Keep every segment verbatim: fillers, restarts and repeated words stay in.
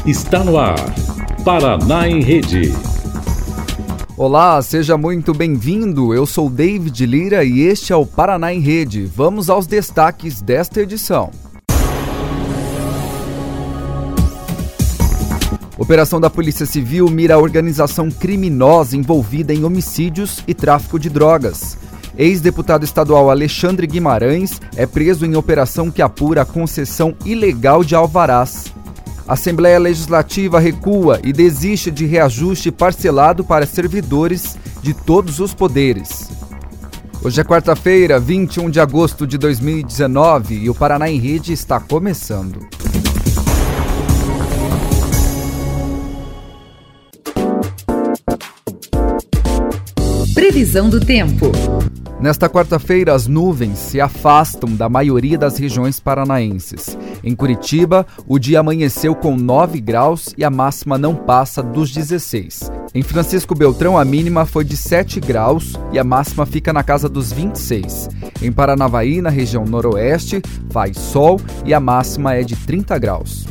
Está no ar, Paraná em Rede. Olá, seja muito bem-vindo. Eu sou David Lira e este é o Paraná em Rede. Vamos aos destaques desta edição. Operação da Polícia Civil mira a organização criminosa envolvida em homicídios e tráfico de drogas. Ex-deputado estadual Alexandre Guimarães é preso em operação que apura a concessão ilegal de alvarás. A Assembleia Legislativa recua e desiste de reajuste parcelado para servidores de todos os poderes. Hoje é quarta-feira, vinte e um de agosto de dois mil e dezenove, e o Paraná em Rede está começando. Previsão do tempo. Nesta quarta-feira, as nuvens se afastam da maioria das regiões paranaenses. Em Curitiba, o dia amanheceu com nove graus e a máxima não passa dos dezesseis. Em Francisco Beltrão, a mínima foi de sete graus e a máxima fica na casa dos vinte e seis. Em Paranavaí, na região noroeste, faz sol e a máxima é de trinta graus.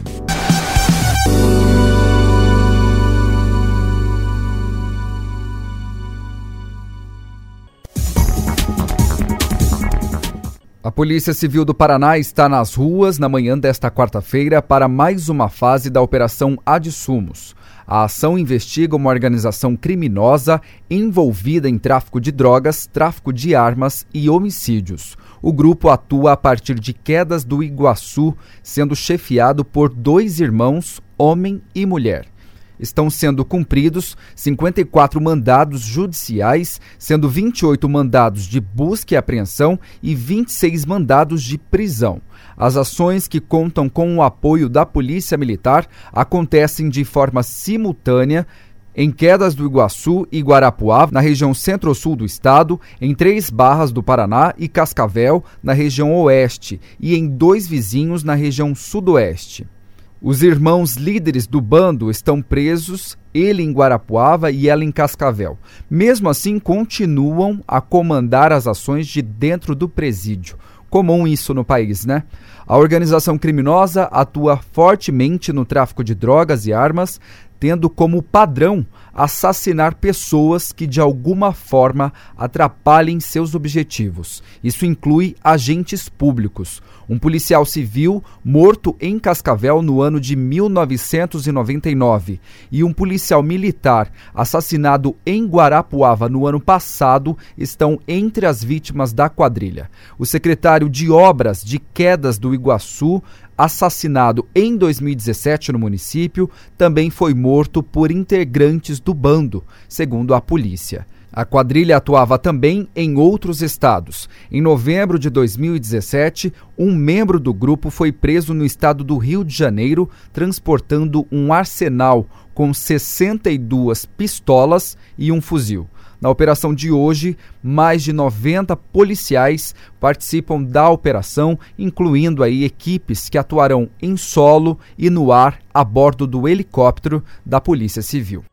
A Polícia Civil do Paraná está nas ruas na manhã desta quarta-feira para mais uma fase da Operação Adsumos. A ação investiga uma organização criminosa envolvida em tráfico de drogas, tráfico de armas e homicídios. O grupo atua a partir de Quedas do Iguaçu, sendo chefiado por dois irmãos, homem e mulher. Estão sendo cumpridos cinquenta e quatro mandados judiciais, sendo vinte e oito mandados de busca e apreensão e vinte e seis mandados de prisão. As ações, que contam com o apoio da Polícia Militar, acontecem de forma simultânea em Quedas do Iguaçu e Guarapuava, na região centro-sul do estado, em Três Barras do Paraná e Cascavel, na região oeste, e em dois vizinhos na região sudoeste. Os irmãos líderes do bando estão presos, ele em Guarapuava e ela em Cascavel. Mesmo assim, continuam a comandar as ações de dentro do presídio. Comum isso no país, né? A organização criminosa atua fortemente no tráfico de drogas e armas, tendo como padrão assassinar pessoas que de alguma forma atrapalhem seus objetivos. Isso inclui agentes públicos. Um policial civil morto em Cascavel no ano de mil novecentos e noventa e nove e um policial militar assassinado em Guarapuava no ano passado estão entre as vítimas da quadrilha. O secretário de Obras de Quedas do Iguaçu, assassinado em dois mil e dezessete no município, também foi morto por integrantes do bando, segundo a polícia. A quadrilha atuava também em outros estados. Em novembro de dois mil e dezessete, um membro do grupo foi preso no estado do Rio de Janeiro, transportando um arsenal com sessenta e duas pistolas e um fuzil. Na operação de hoje, mais de noventa policiais participam da operação, incluindo aí equipes que atuarão em solo e no ar a bordo do helicóptero da Polícia Civil.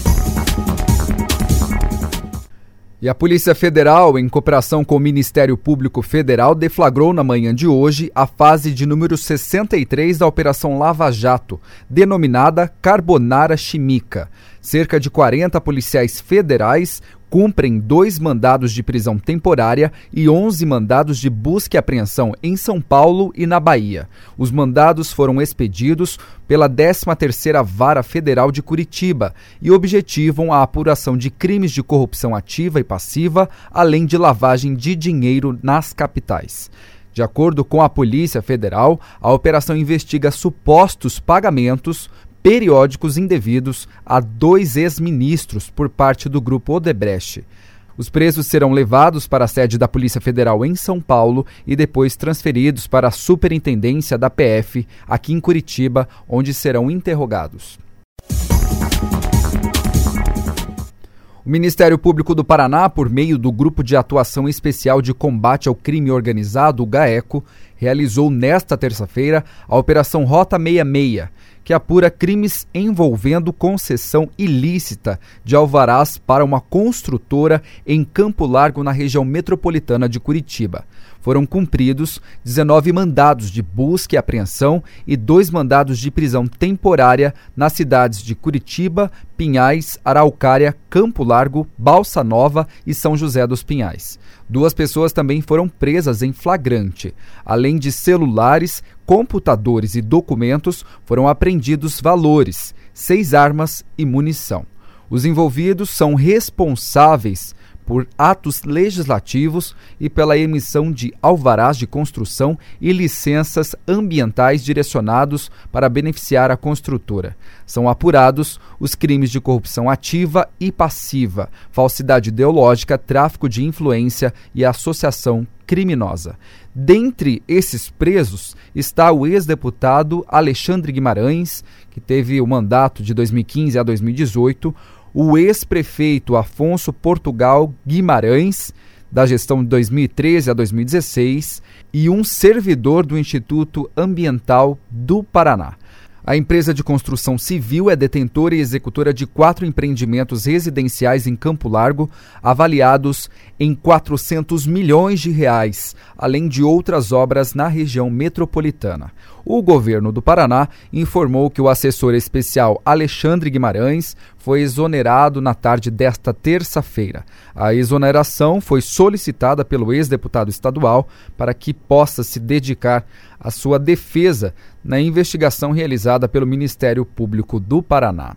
E a Polícia Federal, em cooperação com o Ministério Público Federal, deflagrou na manhã de hoje a fase de número sessenta e três da Operação Lava Jato, denominada Carbonara Chimica. Cerca de quarenta policiais federais cumprem dois mandados de prisão temporária e onze mandados de busca e apreensão em São Paulo e na Bahia. Os mandados foram expedidos pela décima terceira Vara Federal de Curitiba e objetivam a apuração de crimes de corrupção ativa e passiva, além de lavagem de dinheiro nas capitais. De acordo com a Polícia Federal, a operação investiga supostos pagamentos periódicos indevidos a dois ex-ministros por parte do grupo Odebrecht. Os presos serão levados para a sede da Polícia Federal em São Paulo e depois transferidos para a Superintendência da P F aqui em Curitiba, onde serão interrogados. O Ministério Público do Paraná, por meio do Grupo de Atuação Especial de Combate ao Crime Organizado, o GAECO, realizou nesta terça-feira a Operação Rota sessenta e seis, que apura crimes envolvendo concessão ilícita de alvarás para uma construtora em Campo Largo, na região metropolitana de Curitiba. Foram cumpridos dezenove mandados de busca e apreensão e dois mandados de prisão temporária nas cidades de Curitiba, Pinhais, Araucária, Campo Largo, Balsa Nova e São José dos Pinhais. Duas pessoas também foram presas em flagrante. Além de celulares, computadores e documentos, foram apreendidos valores, seis armas e munição. Os envolvidos são responsáveis por atos legislativos e pela emissão de alvarás de construção e licenças ambientais direcionados para beneficiar a construtora. São apurados os crimes de corrupção ativa e passiva, falsidade ideológica, tráfico de influência e associação criminosa. Dentre esses presos está o ex-deputado Alexandre Guimarães, que teve o mandato de dois mil e quinze a dois mil e dezoito, o ex-prefeito Afonso Portugal Guimarães, da gestão de dois mil e treze a dois mil e dezesseis, e um servidor do Instituto Ambiental do Paraná. A empresa de construção civil é detentora e executora de quatro empreendimentos residenciais em Campo Largo, avaliados em quatrocentos milhões de reais, além de outras obras na região metropolitana. O governo do Paraná informou que o assessor especial Alexandre Guimarães foi exonerado na tarde desta terça-feira. A exoneração foi solicitada pelo ex-deputado estadual para que possa se dedicar à sua defesa na investigação realizada pelo Ministério Público do Paraná.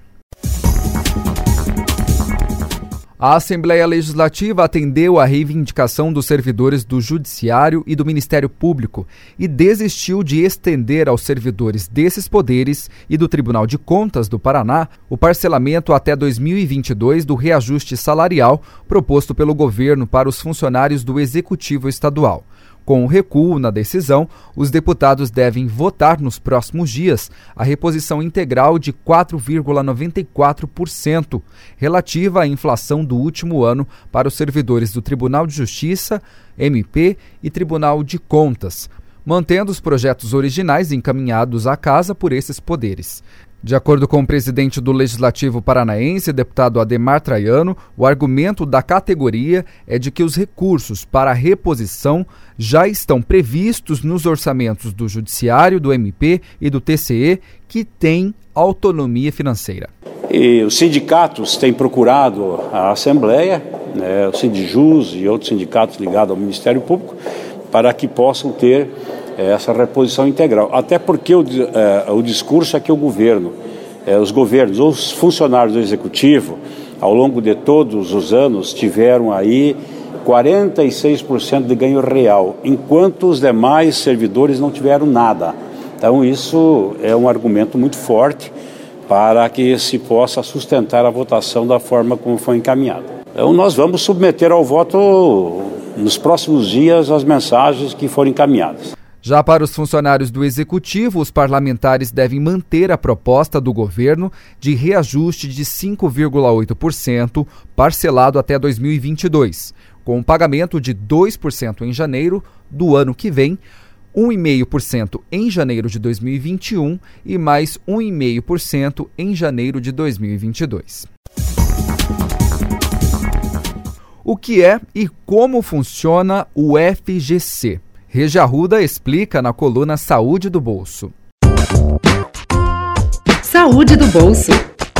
A Assembleia Legislativa atendeu à reivindicação dos servidores do Judiciário e do Ministério Público e desistiu de estender aos servidores desses poderes e do Tribunal de Contas do Paraná o parcelamento até dois mil e vinte e dois do reajuste salarial proposto pelo governo para os funcionários do Executivo Estadual. Com o recuo na decisão, os deputados devem votar nos próximos dias a reposição integral de quatro vírgula noventa e quatro por cento, relativa à inflação do último ano para os servidores do Tribunal de Justiça, M P e Tribunal de Contas, mantendo os projetos originais encaminhados à casa por esses poderes. De acordo com o presidente do Legislativo Paranaense, deputado Ademar Traiano, o argumento da categoria é de que os recursos para a reposição já estão previstos nos orçamentos do Judiciário, do M P e do T C E, que têm autonomia financeira. E os sindicatos têm procurado a Assembleia, né, o Sindijus e outros sindicatos ligados ao Ministério Público, para que possam ter essa reposição integral. Até porque o, é, o discurso é que o governo, é, os governos, os funcionários do Executivo, ao longo de todos os anos, tiveram aí quarenta e seis por cento de ganho real, enquanto os demais servidores não tiveram nada. Então isso é um argumento muito forte para que se possa sustentar a votação da forma como foi encaminhada. Então nós vamos submeter ao voto nos próximos dias as mensagens que forem encaminhadas. Já para os funcionários do Executivo, os parlamentares devem manter a proposta do governo de reajuste de cinco vírgula oito por cento, parcelado até dois mil e vinte e dois, com um pagamento de dois por cento em janeiro do ano que vem, um vírgula cinco por cento em janeiro de dois mil e vinte e um e mais um vírgula cinco por cento em janeiro de dois mil e vinte e dois. O que é e como funciona o F G C? Regi Arruda explica na coluna Saúde do Bolso. Saúde do Bolso.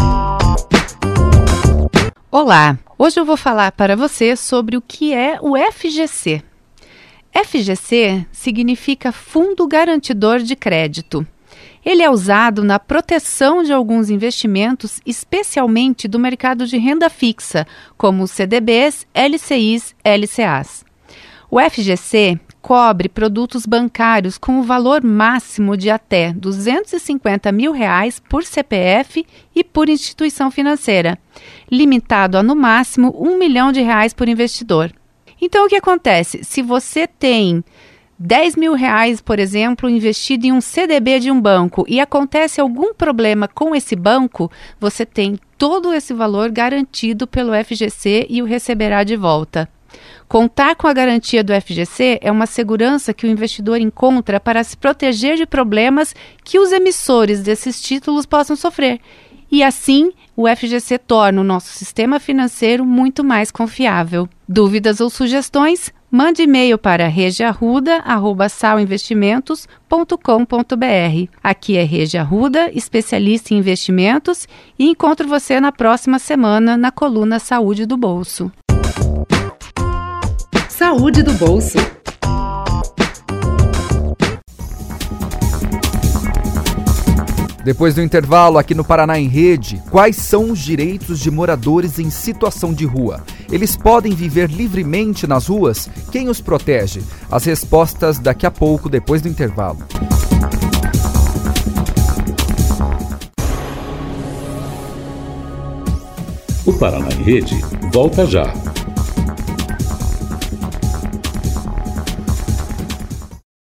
Olá, hoje eu vou falar para você sobre o que é o F G C. F G C significa Fundo Garantidor de Crédito. Ele é usado na proteção de alguns investimentos, especialmente do mercado de renda fixa, como C D Bs, L C Is, L C As. O F G C cobre produtos bancários com o valor máximo de até duzentos e cinquenta mil reais por C P F e por instituição financeira, limitado a no máximo um milhão de reais por investidor. Então o que acontece? Se você tem dez mil reais, por exemplo, investido em um C D B de um banco e acontece algum problema com esse banco, você tem todo esse valor garantido pelo F G C e o receberá de volta. Contar com a garantia do F G C é uma segurança que o investidor encontra para se proteger de problemas que os emissores desses títulos possam sofrer. E assim, o F G C torna o nosso sistema financeiro muito mais confiável. Dúvidas ou sugestões? Mande e-mail para regiarruda arroba salinvestimentos ponto com ponto b r. Aqui é Regi Arruda, especialista em investimentos, e encontro você na próxima semana na coluna Saúde do Bolso. Saúde do Bolso. Depois do intervalo, aqui no Paraná em Rede, quais são os direitos de moradores em situação de rua? Eles podem viver livremente nas ruas? Quem os protege? As respostas daqui a pouco, depois do intervalo. O Paraná em Rede volta já.